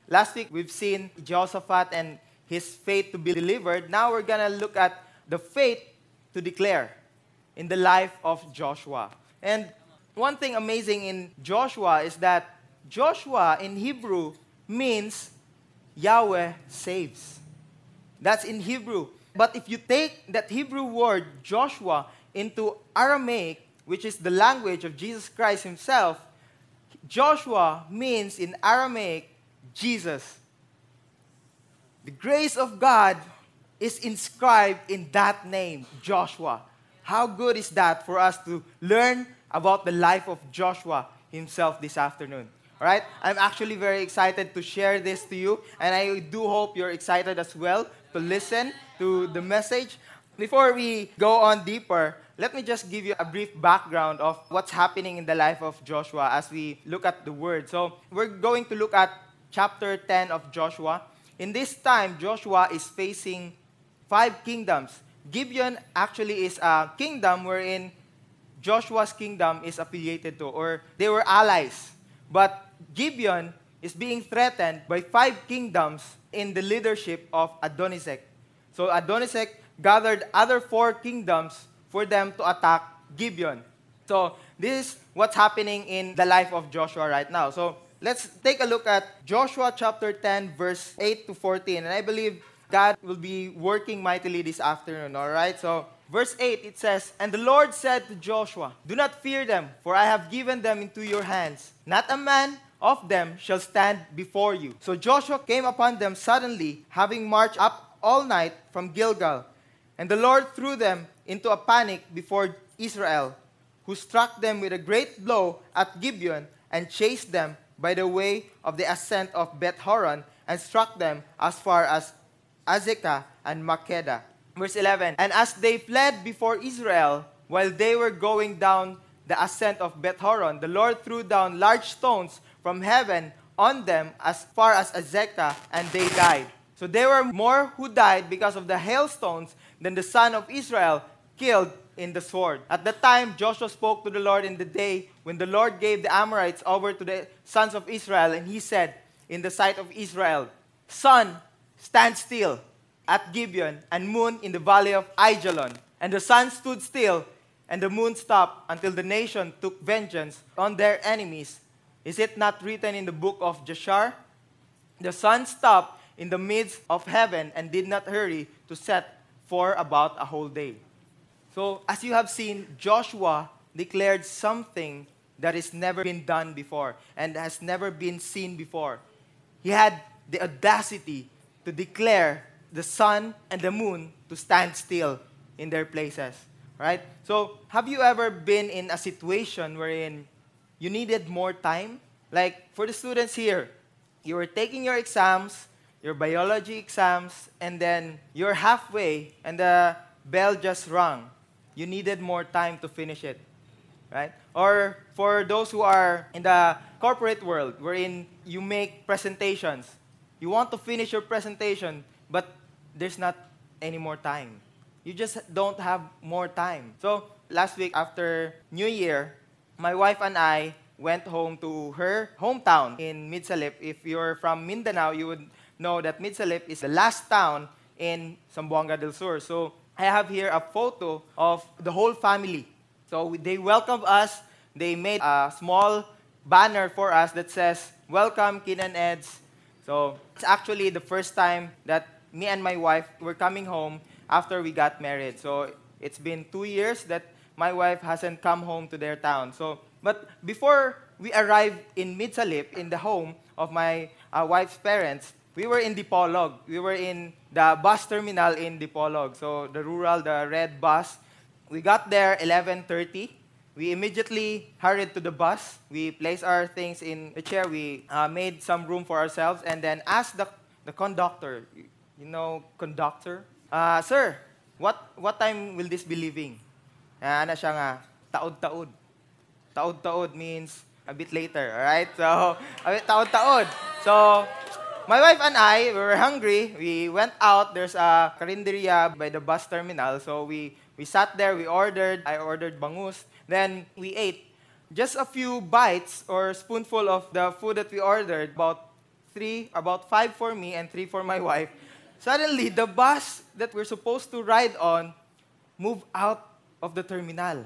Last week, we've seen Jehoshaphat and his faith to be delivered. Now we're going to look at the faith to declare in the life of Joshua. And one thing amazing in Joshua is that Joshua in Hebrew means Yahweh saves. That's in Hebrew. But if you take that Hebrew word Joshua into Aramaic, which is the language of Jesus Christ himself, Joshua means in Aramaic, Jesus. The grace of God is inscribed in that name, Joshua. How good is that for us to learn about the life of Joshua himself this afternoon? All right? I'm actually very excited to share this to you, and I do hope you're excited as well to listen to the message. Before we go on deeper, let me just give you a brief background of what's happening in the life of Joshua as we look at the word. So, we're going to look at chapter 10 of Joshua. In this time, Joshua is facing 5 kingdoms. Gibeon actually is a kingdom wherein Joshua's kingdom is affiliated to, or they were allies. But Gibeon is being threatened by 5 kingdoms in the leadership of Adonizek. So Adonizek gathered other 4 kingdoms for them to attack Gibeon. So this is what's happening in the life of Joshua right now. So let's take a look at Joshua chapter 10, verse 8 to 14. And I believe God will be working mightily this afternoon, all right? So verse 8, it says, "And the Lord said to Joshua, 'Do not fear them, for I have given them into your hands. Not a man of them shall stand before you.' So Joshua came upon them suddenly, having marched up all night from Gilgal. And the Lord threw them into a panic before Israel, who struck them with a great blow at Gibeon and chased them by the way of the ascent of Beth Horon and struck them as far as Azekah and Makkedah." Verse 11, "And as they fled before Israel, while they were going down the ascent of Beth Horon, the Lord threw down large stones from heaven on them as far as Azekah, and they died. So there were more who died because of the hailstones than the son of Israel killed in the sword. At the time, Joshua spoke to the Lord in the day when the Lord gave the Amorites over to the sons of Israel, and he said in the sight of Israel, 'Sun, stand still at Gibeon, and moon in the valley of Aijalon.' And the sun stood still, and the moon stopped until the nation took vengeance on their enemies. Is it not written in the book of Jashar? The sun stopped in the midst of heaven and did not hurry to set for about a whole day." So, as you have seen, Joshua declared something that has never been done before and has never been seen before. He had the audacity to declare the sun and the moon to stand still in their places, right? So, have you ever been in a situation wherein you needed more time? Like, for the students here, you were taking your exams, your biology exams, and then you're halfway and the bell just rung. You needed more time to finish it, right? Or for those who are in the corporate world, wherein you make presentations, you want to finish your presentation, but there's not any more time. You just don't have more time. So last week after New Year, my wife and I went home to her hometown in Midsalip. If you're from Mindanao, you would know that Midsalip is the last town in Zamboanga del Sur. So I have here a photo of the whole family. So they welcomed us. They made a small banner for us that says, "Welcome, Kin and Eds." So it's actually the first time that me and my wife were coming home after we got married. So it's been 2 years that my wife hasn't come home to their town. But before we arrived in Midsalip, in the home of my wife's parents, we were in Dipolog. We were in the bus terminal in Dipolog. So the red bus. We got there 11:30. We immediately hurried to the bus. We placed our things in the chair. We made some room for ourselves and then asked the conductor, conductor, "Sir, what time will this be leaving?" Ano siya nga, taod-taod. Taod-taod means a bit later, all right? So, taod-taod. So, my wife and I, we were hungry. We went out. There's a karinderya by the bus terminal. So, we sat there. I ordered bangus. Then, we ate just a few bites or spoonful of the food that we ordered. About three, about five for me and three for my wife, suddenly the bus that we're supposed to ride on moved out of the terminal.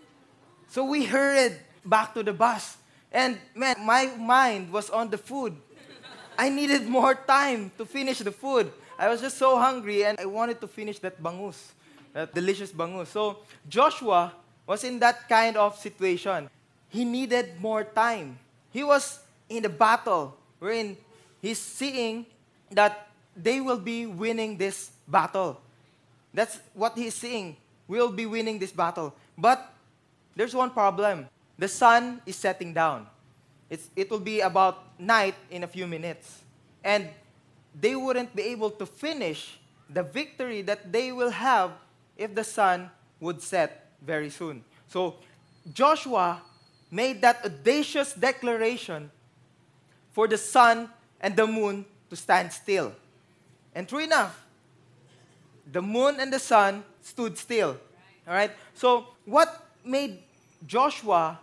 So we hurried back to the bus. And man, my mind was on the food. I needed more time to finish the food. I was just so hungry and I wanted to finish that bangus, that delicious bangus. So Joshua was in that kind of situation. He needed more time. He was in a battle wherein he's seeing that they will be winning this battle. That's what he's seeing. We'll be winning this battle. But there's one problem. The sun is setting down. It will be about night in a few minutes. And they wouldn't be able to finish the victory that they will have if the sun would set very soon. So Joshua made that audacious declaration for the sun and the moon to stand still. And true enough, the moon and the sun stood still. All right? So what made Joshua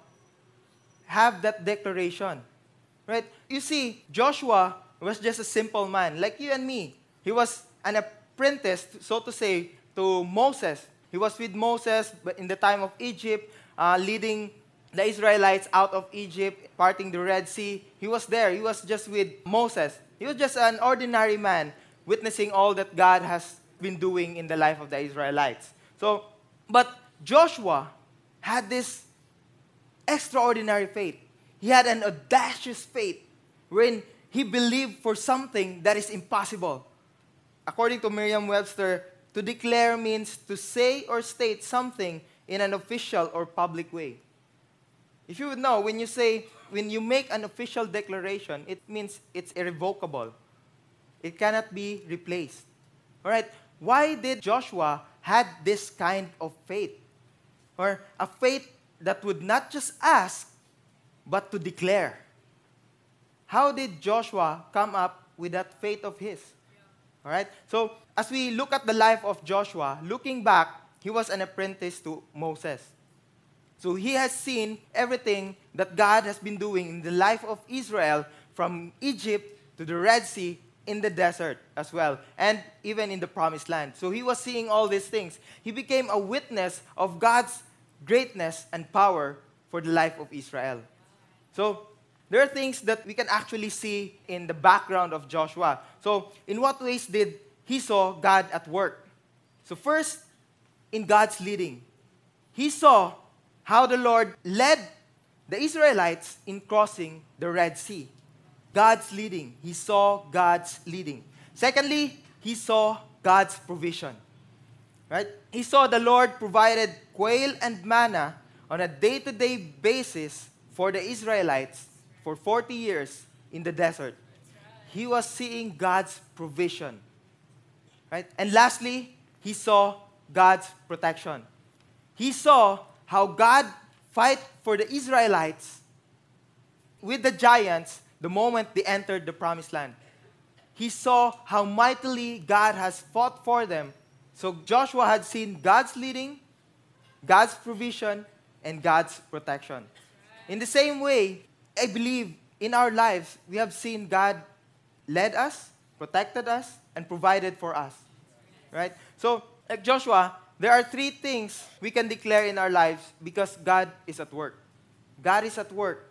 have that declaration? Right? You see, Joshua was just a simple man, like you and me. He was an apprentice, so to say, to Moses. He was with Moses in the time of Egypt, leading the Israelites out of Egypt, parting the Red Sea. He was there. He was just with Moses. He was just an ordinary man, witnessing all that God has been doing in the life of the Israelites. But Joshua had this extraordinary faith. He had an audacious faith wherein he believed for something that is impossible. According to Merriam-Webster, to declare means to say or state something in an official or public way. If you would know, when you make an official declaration, it means it's irrevocable. It cannot be replaced. All right? Why did Joshua had this kind of faith? Or a faith that would not just ask, but to declare. How did Joshua come up with that faith of his? All right? So, as we look at the life of Joshua, looking back, he was an apprentice to Moses. So, he has seen everything that God has been doing in the life of Israel from Egypt to the Red Sea in the desert as well, and even in the Promised Land. So, he was seeing all these things. He became a witness of God's greatness and power for the life of Israel. So, there are things that we can actually see in the background of Joshua. So, in what ways did he saw God at work? So, first, in God's leading. He saw how the Lord led the Israelites in crossing the Red Sea. God's leading. He saw God's leading. Secondly, he saw God's provision. Right? He saw the Lord provided quail and manna on a day-to-day basis for the Israelites for 40 years in the desert. He was seeing God's provision. Right? And lastly, he saw God's protection. He saw how God fight for the Israelites with the giants the moment they entered the Promised Land. He saw how mightily God has fought for them. So Joshua had seen God's leading, God's provision, and God's protection. In the same way, I believe in our lives, we have seen God led us, protected us, and provided for us. Right? So, like Joshua, there are three things we can declare in our lives because God is at work. God is at work.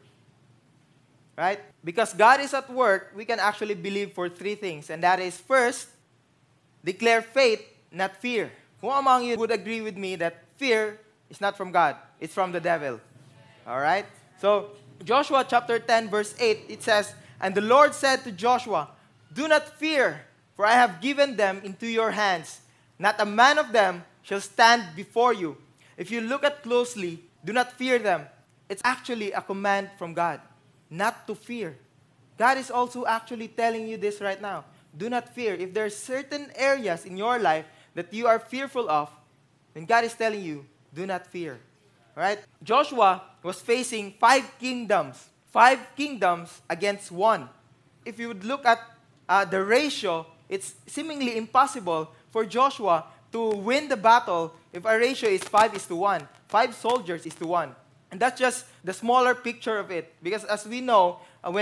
Right? Because God is at work, we can actually believe for three things. And that is, first, declare faith, not fear. Who among you would agree with me that fear is not from God? It's from the devil. All right? So, Joshua chapter 10, verse 8, it says, "And the Lord said to Joshua, 'Do not fear, for I have given them into your hands. Not a man of them shall stand before you. If you look at closely, do not fear them.'" It's actually a command from God, not to fear. God is also actually telling you this right now. Do not fear. If there are certain areas in your life that you are fearful of, then God is telling you, do not fear. Right? Joshua was facing 5 kingdoms. 5 kingdoms against 1. If you would look at the ratio, it's seemingly impossible for Joshua to win the battle if a ratio is 5:1. 5 soldiers is to 1. And that's just the smaller picture of it. Because as we know, when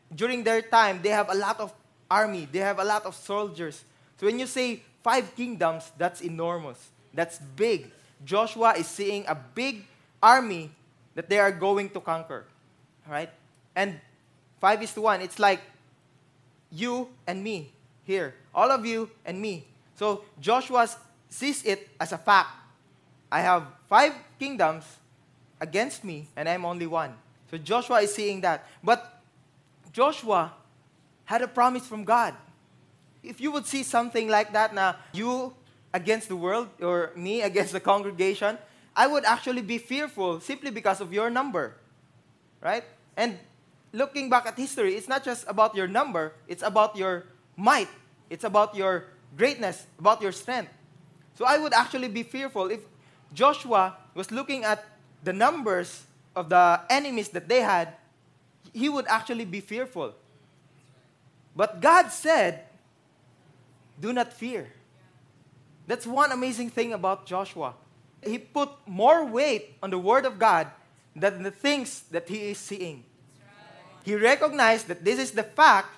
during their time, they have a lot of army. They have a lot of soldiers. So when you say 5 kingdoms, that's enormous. That's big. Joshua is seeing a big army that they are going to conquer. All right? And 5:1, it's like you and me here. All of you and me. So Joshua sees it as a fact. I have 5 kingdoms against me, and I'm only one. So Joshua is seeing that. But Joshua had a promise from God. If you would see something like that, now you against the world or me against the congregation, I would actually be fearful simply because of your number. Right? And looking back at history, it's not just about your number, it's about your might. It's about your greatness, about your strength. So I would actually be fearful if Joshua was looking at the numbers of the enemies that they had, he would actually be fearful. But God said, do not fear. That's one amazing thing about Joshua. He put more weight on the Word of God than the things that he is seeing. He recognized that this is the fact,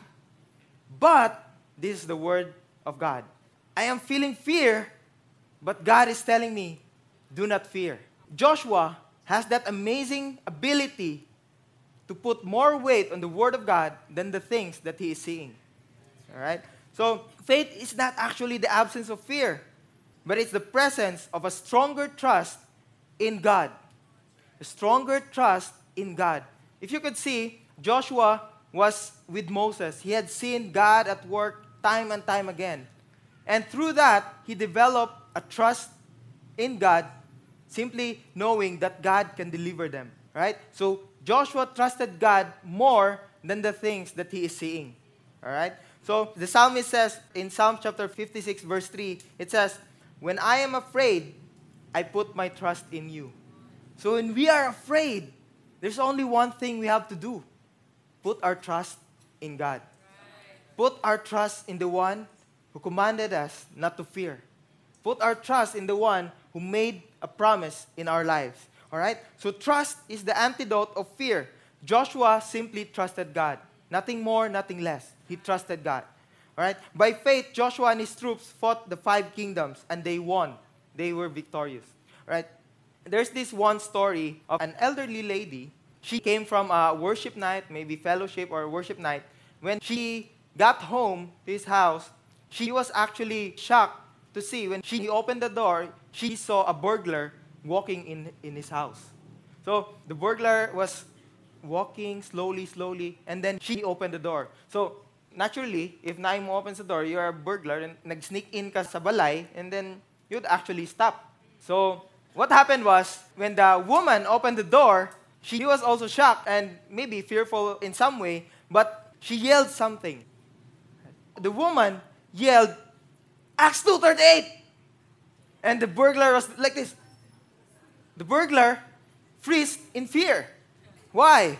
but this is the Word of God. I am feeling fear, but God is telling me, do not fear. Joshua has that amazing ability to put more weight on the Word of God than the things that he is seeing. All right? So, faith is not actually the absence of fear, but it's the presence of a stronger trust in God. A stronger trust in God. If you could see, Joshua was with Moses. He had seen God at work time and time again. And through that, he developed a trust in God, simply knowing that God can deliver them. Right? So, Joshua trusted God more than the things that he is seeing. All right? So, the psalmist says in Psalm chapter 56, verse 3, it says, when I am afraid, I put my trust in you. So, when we are afraid, there's only one thing we have to do. Put our trust in God. Put our trust in the one who commanded us not to fear. Put our trust in the one who made a promise in our lives. All right? So trust is the antidote of fear. Joshua simply trusted God. Nothing more, nothing less. He trusted God. All right? By faith, Joshua and his troops fought the 5 kingdoms and they won. They were victorious. All right? There's this one story of an elderly lady. She came from a worship night, maybe fellowship or worship night. When she got home to his house, she was actually shocked to see when she opened the door, she saw a burglar walking in his house. So the burglar was walking slowly, and then she opened the door. So naturally, if Naimo opens the door, you're a burglar, and nag-sneak in ka sa balay, and then you'd actually stop. So what happened was, when the woman opened the door, she was also shocked and maybe fearful in some way, but she yelled something. The woman yelled, Acts 2:38! And the burglar was like this. The burglar freezed in fear. Why?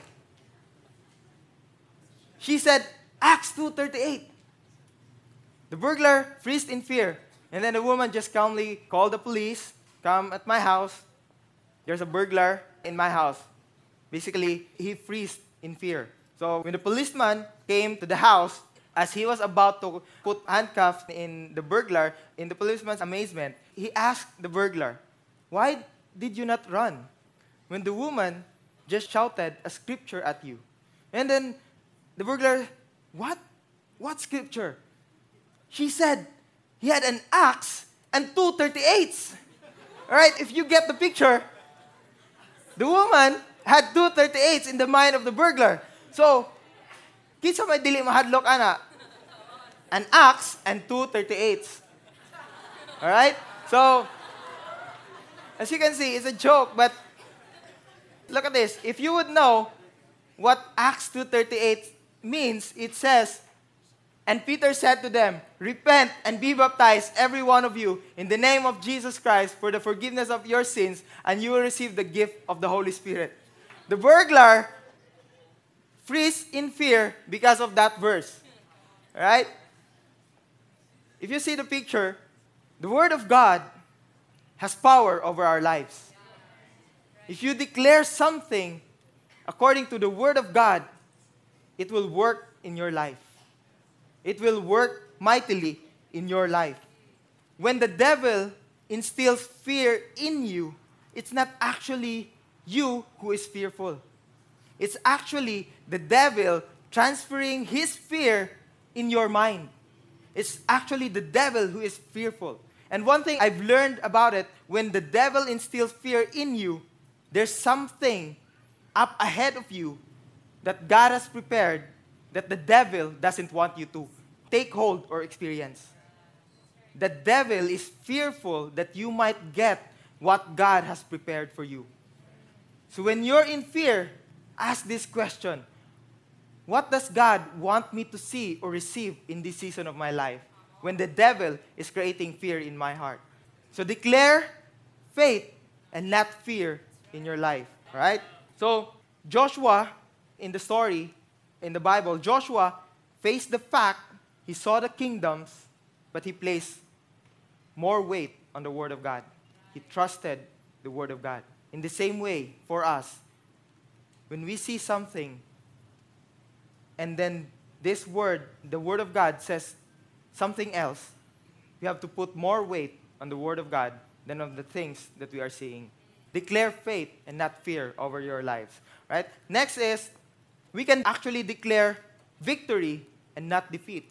She said, Acts 2:38. The burglar freezed in fear. And then the woman just calmly called the police, come at my house. There's a burglar in my house. Basically, he freezed in fear. So when the policeman came to the house, as he was about to put handcuffs in the burglar, in the policeman's amazement, he asked the burglar, why did you not run when the woman just shouted a scripture at you? And then the burglar, what? What scripture? She said he had an axe and 2:38s. All right, if you get the picture, the woman had 2:38s in the mind of the burglar. So, kinsa may dili mahadlok ana? An axe and 2:38s. All right? So, as you can see, it's a joke, but look at this. If you would know what Acts 2:38 means, it says, and Peter said to them, repent and be baptized, every one of you, in the name of Jesus Christ for the forgiveness of your sins, and you will receive the gift of the Holy Spirit. The burglar freeze in fear because of that verse. All right? If you see the picture, the Word of God has power over our lives. If you declare something according to the Word of God, it will work in your life. It will work mightily in your life. When the devil instills fear in you, it's not actually you who is fearful. It's actually the devil transferring his fear in your mind. It's actually the devil who is fearful. And one thing I've learned about it, when the devil instills fear in you, there's something up ahead of you that God has prepared that the devil doesn't want you to take hold or experience. The devil is fearful that you might get what God has prepared for you. So when you're in fear, ask this question: what does God want me to see or receive in this season of my life when the devil is creating fear in my heart? So declare faith and not fear in your life, right? So Joshua, in the story, in the Bible, Joshua faced the fact he saw the kingdoms, but he placed more weight on the Word of God. He trusted the Word of God. In the same way, for us, when we see something, and then this word, the Word of God, says something else, we have to put more weight on the Word of God than on the things that we are seeing. Declare faith and not fear over your lives. Right? Next is, we can actually declare victory and not defeat.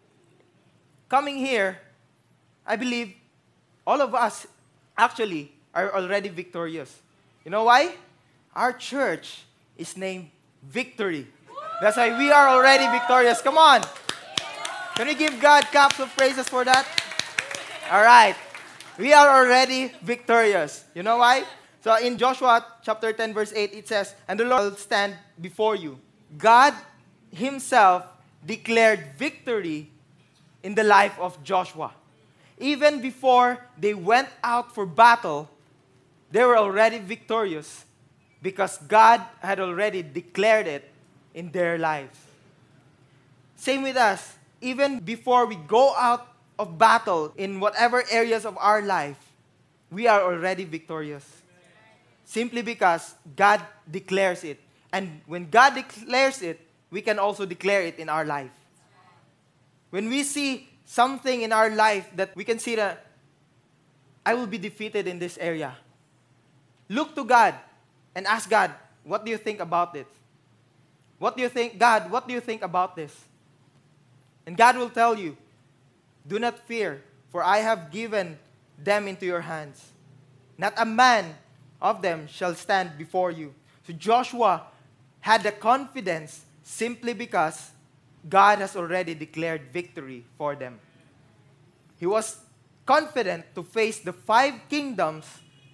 Coming here, I believe all of us actually are already victorious. You know why? Our church is named Victory. That's why we are already victorious. Come on. Can we give God claps of praises for that? All right. We are already victorious. You know why? So in Joshua chapter 10 verse 8, it says, "And the Lord will stand before you." God himself declared victory in the life of Joshua. Even before they went out for battle, they were already victorious because God had already declared it in their lives. Same with us. Even before we go out of battle in whatever areas of our life, we are already victorious. Simply because God declares it. And when God declares it, we can also declare it in our life. When we see something in our life that we can see that I will be defeated in this area, look to God and ask God, what do you think about it? What do you think, God, what do you think about this? And God will tell you, do not fear, for I have given them into your hands. Not a man of them shall stand before you. So Joshua had the confidence simply because God has already declared victory for them. He was confident to face the 5 kingdoms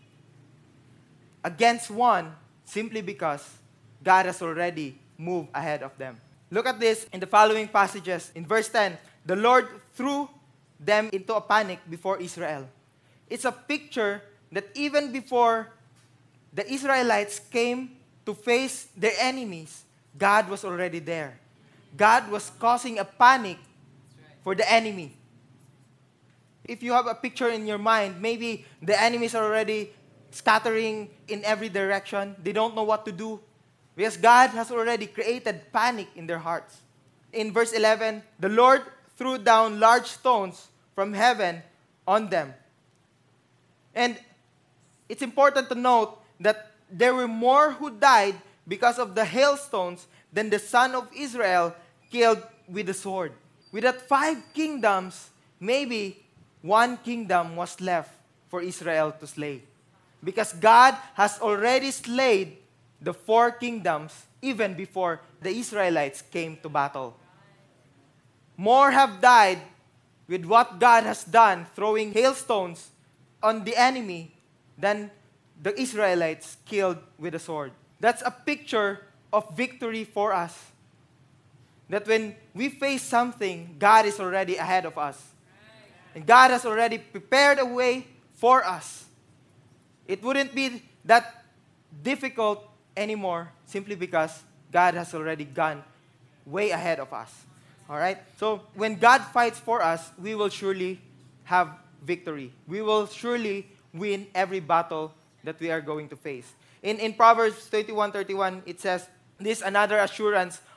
against one simply because God has already moved ahead of them. Look at this in the following passages. In verse 10, the Lord threw them into a panic before Israel. It's a picture that even before the Israelites came to face their enemies, God was already there. God was causing a panic for the enemy. If you have a picture in your mind, maybe the enemies are already scattering in every direction. They don't know what to do. Because God has already created panic in their hearts. In verse 11, the Lord threw down large stones from heaven on them. And it's important to note that there were more who died because of the hailstones than the son of Israel killed with the sword. With that 5 kingdoms, maybe 1 kingdom was left for Israel to slay. Because God has already slayed the 4 kingdoms even before the Israelites came to battle. More have died with what God has done, throwing hailstones on the enemy, than the Israelites killed with a sword. That's a picture of victory for us. That when we face something, God is already ahead of us. And God has already prepared a way for us. It wouldn't be that difficult anymore simply because God has already gone way ahead of us. All right? So when God fights for us, we will surely have victory. We will surely win every battle that we are going to face. In Proverbs 31:31, it says, "This is another assurance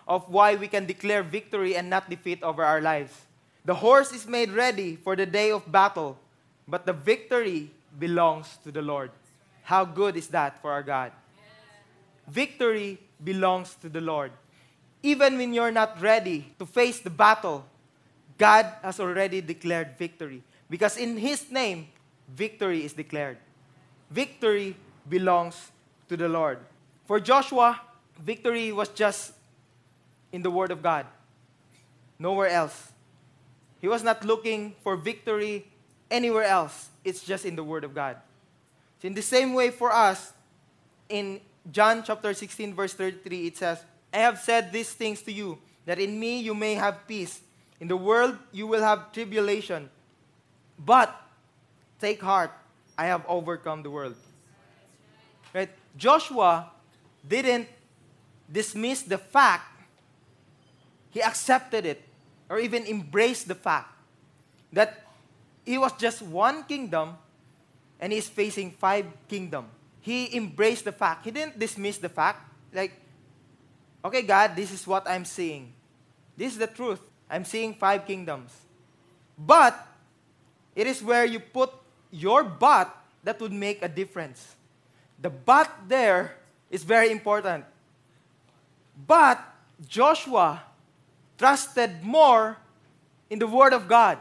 of why we can declare victory and not defeat over our lives. The horse is made ready for the day of battle, but the victory belongs to the Lord. How good is that for our God? Victory belongs to the Lord. Even when you're not ready to face the battle, God has already declared victory. Because in His name, victory is declared. Victory belongs to the Lord. For Joshua, victory was just in the Word of God. Nowhere else. He was not looking for victory anywhere else. It's just in the Word of God. So in the same way for us, in John chapter 16, verse 33, it says, I have said these things to you, that in me you may have peace. In the world you will have tribulation. But take heart, I have overcome the world. Right? Joshua didn't dismiss the fact. He accepted it, or even embraced the fact that he was just one kingdom and he's facing 5 kingdoms. He embraced the fact. He didn't dismiss the fact. Like, okay, God, this is what I'm seeing. This is the truth. I'm seeing 5 kingdoms. But it is where you put your but that would make a difference. The but there is very important. But Joshua trusted more in the Word of God.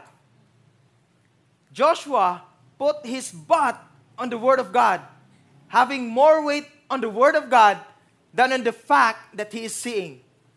Joshua put his but on the Word of God, having more weight on the Word of God than on the fact that he is seeing.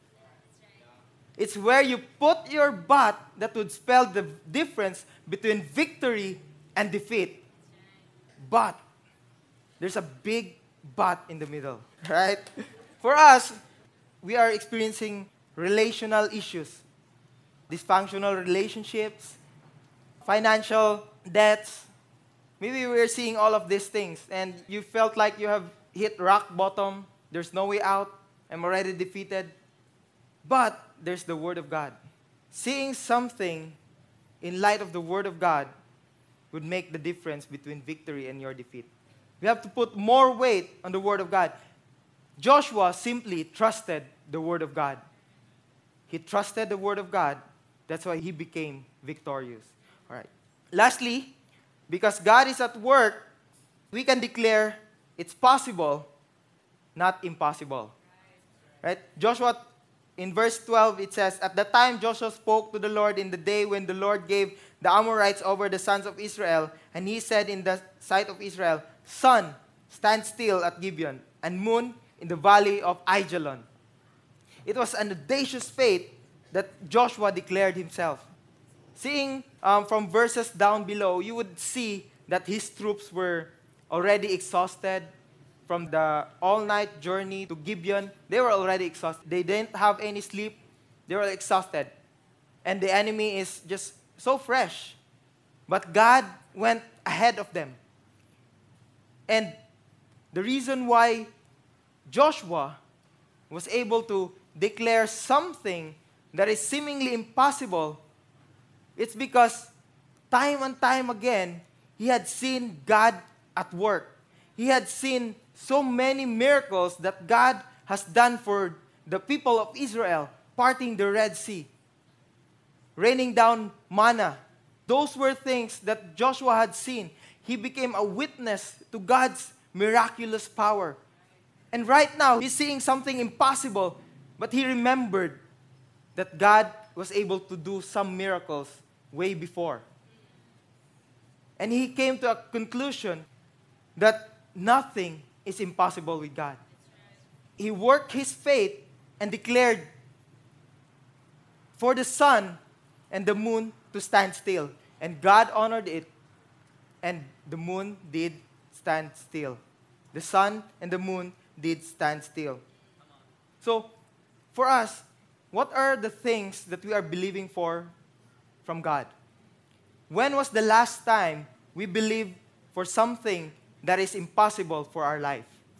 It's where you put your but that would spell the difference between victory and defeat. But there's a big but in the middle, right? For us, we are experiencing relational issues, dysfunctional relationships, financial debts. Maybe we're seeing all of these things and you felt like you have hit rock bottom. There's no way out. I'm already defeated. But there's the Word of God. Seeing something in light of the Word of God would make the difference between victory and your defeat. We have to put more weight on the Word of God. Joshua simply trusted the Word of God. He trusted the Word of God. That's why he became victorious. All right. Lastly, because God is at work, we can declare it's possible, not impossible. Right? Joshua, in verse 12, it says, At the time Joshua spoke to the Lord in the day when the Lord gave the Amorites over the sons of Israel, and he said in the sight of Israel, Sun, stand still at Gibeon, and moon in the valley of Ajalon. It was an audacious faith that Joshua declared himself. Seeing from verses down below, you would see that his troops were already exhausted from the all-night journey to Gibeon. They were already exhausted. They didn't have any sleep. They were exhausted. And the enemy is just so fresh. But God went ahead of them. And the reason why Joshua was able to declare something that is seemingly impossible, it's because time and time again, he had seen God at work. He had seen so many miracles that God has done for the people of Israel, parting the Red Sea, raining down manna. Those were things that Joshua had seen. He became a witness to God's miraculous power. And right now, he's seeing something impossible, but he remembered that God was able to do some miracles way before. And he came to a conclusion that nothing is impossible with God. He worked his faith and declared for the sun and the moon to stand still. And God honored it, and the moon did stand still. The sun and the moon did stand still. So, for us, what are the things that we are believing for from God? When was the last time we believed for something that is impossible for our life?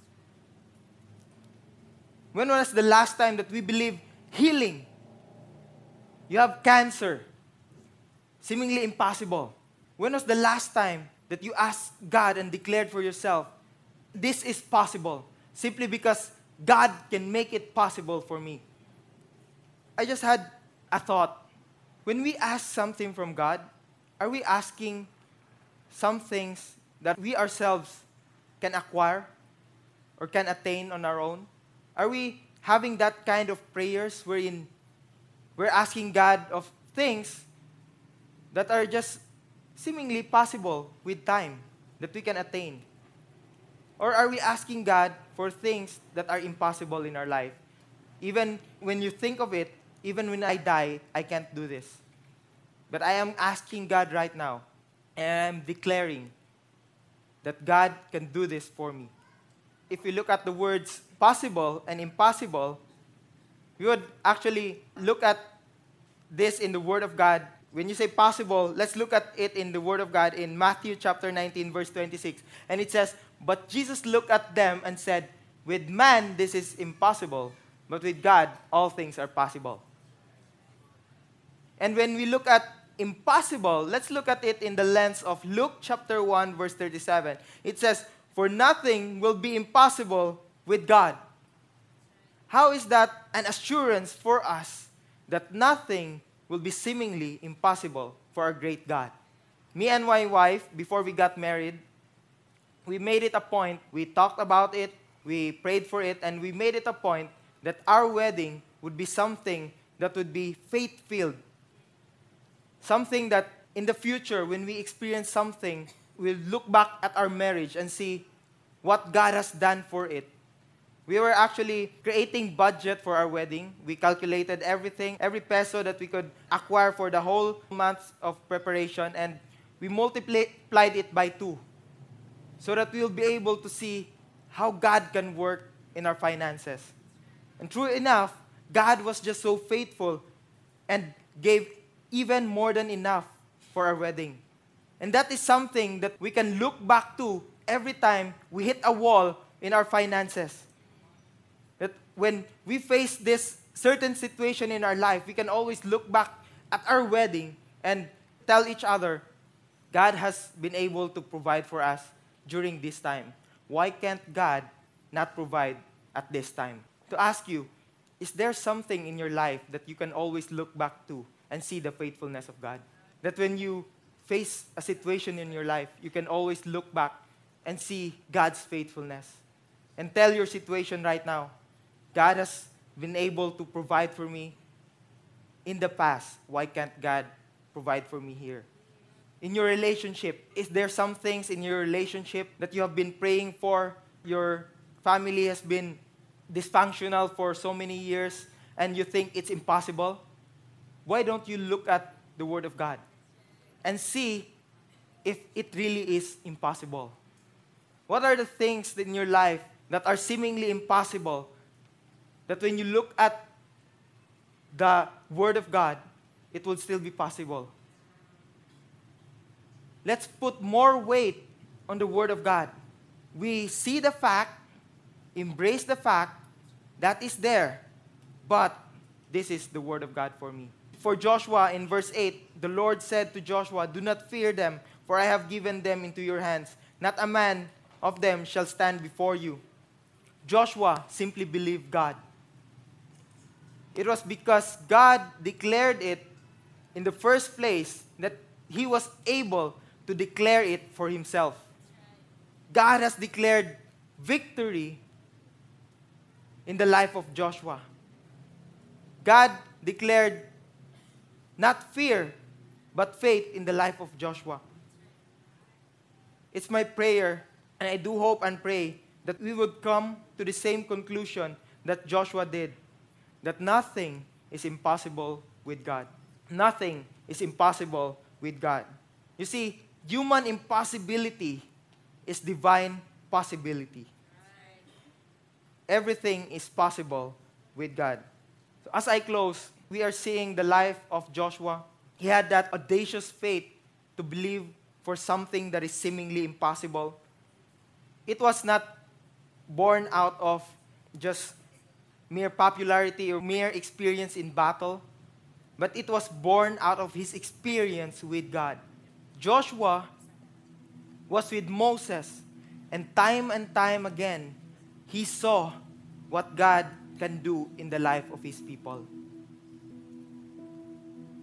When was the last time that we believed healing? You have cancer, seemingly impossible. When was the last time that you asked God and declared for yourself, this is possible, simply because God can make it possible for me? I just had a thought. When we ask something from God, are we asking some things that we ourselves can acquire or can attain on our own? Are we having that kind of prayers wherein we're asking God of things that are just seemingly possible with time that we can attain? Or are we asking God for things that are impossible in our life? Even when you think of it, even when I die, I can't do this. But I am asking God right now, and I'm declaring that God can do this for me. If we look at the words possible and impossible, we would actually look at this in the Word of God. When you say possible, let's look at it in the Word of God in Matthew chapter 19, verse 26. And it says, "But Jesus looked at them and said, 'With man this is impossible, but with God all things are possible.'" And when we look at impossible, let's look at it in the lens of Luke chapter 1, verse 37. It says, "For nothing will be impossible with God." How is that an assurance for us that nothing will be seemingly impossible for our great God? Me and my wife, before we got married, we made it a point, we talked about it, we prayed for it, and we made it a point that our wedding would be something that would be faith-filled. Something that in the future, when we experience something, we'll look back at our marriage and see what God has done for it. We were actually creating budget for our wedding. We calculated everything, every peso that we could acquire for the whole month of preparation, and we multiplied it by 2 so that we'll be able to see how God can work in our finances. And true enough, God was just so faithful and gave even more than enough for our wedding. And that is something that we can look back to every time we hit a wall in our finances. That when we face this certain situation in our life, we can always look back at our wedding and tell each other, God has been able to provide for us during this time. Why can't God not provide at this time? To ask you, is there something in your life that you can always look back to and see the faithfulness of God? That when you face a situation in your life, you can always look back and see God's faithfulness. And tell your situation right now, God has been able to provide for me in the past. Why can't God provide for me here? In your relationship, is there some things in your relationship that you have been praying for? Your family has been dysfunctional for so many years and you think it's impossible? Why don't you look at the Word of God and see if it really is impossible? What are the things in your life that are seemingly impossible that when you look at the Word of God, it will still be possible? Let's put more weight on the Word of God. We see the fact, embrace the fact that is there, but this is the Word of God for me. For Joshua, in verse 8, the Lord said to Joshua, "Do not fear them, for I have given them into your hands. Not a man of them shall stand before you." Joshua simply believed God. It was because God declared it in the first place that he was able to declare it for himself. God has declared victory in the life of Joshua. God declared not fear, but faith in the life of Joshua. It's my prayer, and I do hope and pray that we would come to the same conclusion that Joshua did, that nothing is impossible with God. Nothing is impossible with God. You see, human impossibility is divine possibility. Everything is possible with God. So as I close, we are seeing the life of Joshua. He had that audacious faith to believe for something that is seemingly impossible. It was not born out of just mere popularity or mere experience in battle, but it was born out of his experience with God. Joshua was with Moses, and time again, he saw what God can do in the life of his people.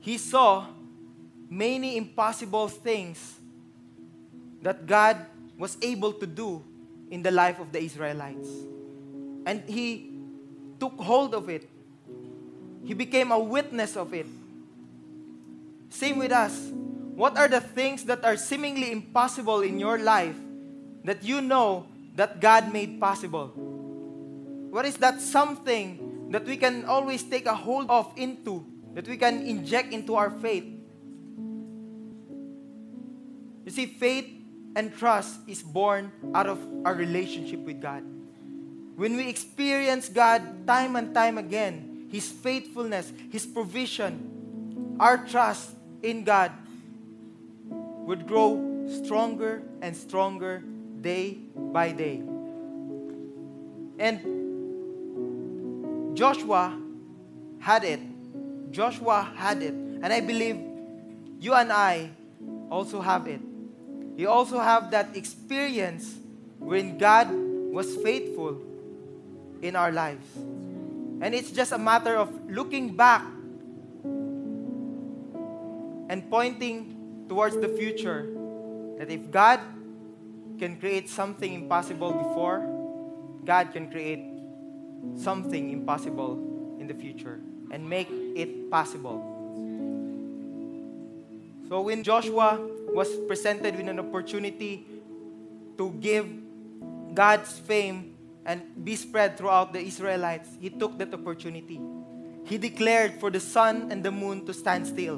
he saw many impossible things that God was able to do in the life of the Israelites. And he took hold of it. He became a witness of it. Same with us. What are the things that are seemingly impossible in your life that you know that God made possible? What is that something that we can always take a hold of into, that we can inject into our faith? You see, faith and trust is born out of our relationship with God. When we experience God time and time again, His faithfulness, His provision, our trust in God would grow stronger and stronger day by day. And Joshua had it. Joshua had it. And I believe you and I also have it. You also have that experience when God was faithful in our lives. And it's just a matter of looking back and pointing towards the future, that if God can create something impossible before, God can create something impossible in the future and make it possible. So when Joshua was presented with an opportunity to give God's fame and be spread throughout the Israelites, he took that opportunity. He declared for the sun and the moon to stand still.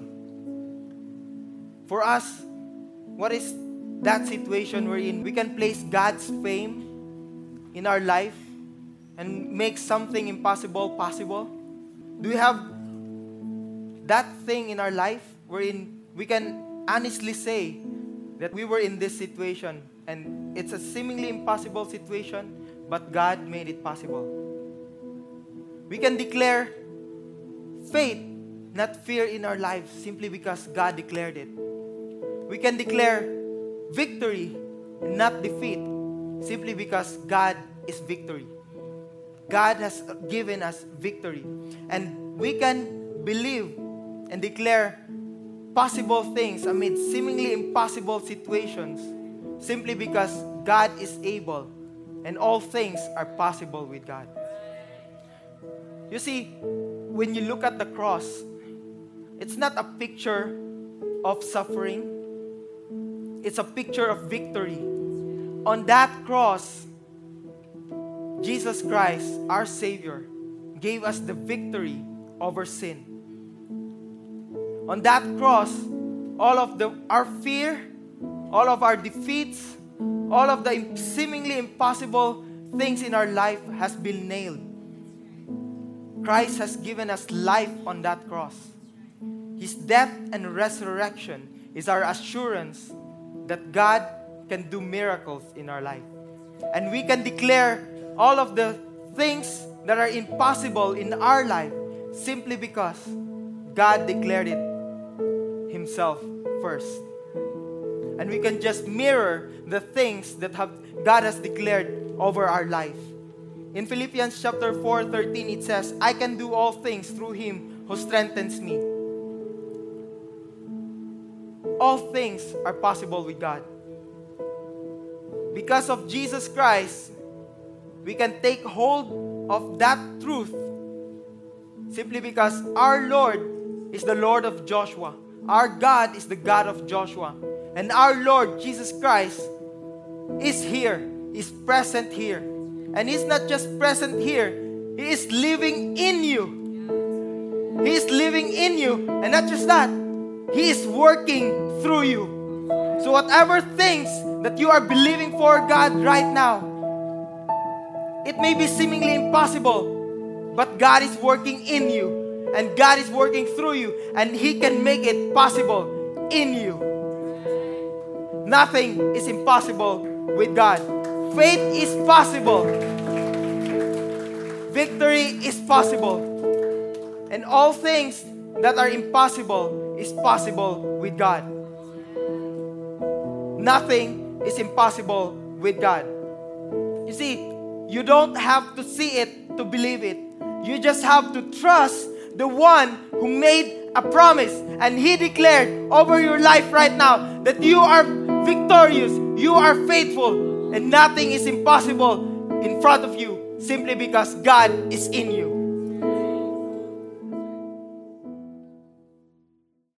For us, what is that situation wherein we can place God's fame in our life and make something impossible possible? Do we have that thing in our life wherein we can honestly say that we were in this situation and it's a seemingly impossible situation, but God made it possible? We can declare faith, not fear in our lives, simply because God declared it. We can declare victory, not defeat, simply because God is victory. God has given us victory. And we can believe and declare possible things amid seemingly impossible situations simply because God is able and all things are possible with God. You see, when you look at the cross, it's not a picture of suffering. It's a picture of victory. On that cross, Jesus Christ, our Savior, gave us the victory over sin. On that cross, all of our fear, all of our defeats, all of the seemingly impossible things in our life has been nailed. Christ has given us life on that cross. His death and resurrection is our assurance that God can do miracles in our life. And we can declare all of the things that are impossible in our life simply because God declared it Himself first. And we can just mirror the things that God has declared over our life. In Philippians chapter 4:13, it says, I can do all things through Him who strengthens me. All things are possible with God. Because of Jesus Christ, we can take hold of that truth simply because our Lord is the Lord of Joshua. Our God is the God of Joshua. And our Lord Jesus Christ is here, is present here. And He's not just present here, He is living in you. He is living in you. And not just that, He is working through you. So whatever things that you are believing for God right now, it may be seemingly impossible, but God is working in you. And God is working through you. And He can make it possible in you. Nothing is impossible with God. Faith is possible. Victory is possible. And all things that are impossible is possible with God. Nothing is impossible with God. You see, you don't have to see it to believe it. You just have to trust the one who made a promise, and He declared over your life right now that you are victorious, you are faithful, and nothing is impossible in front of you simply because God is in you.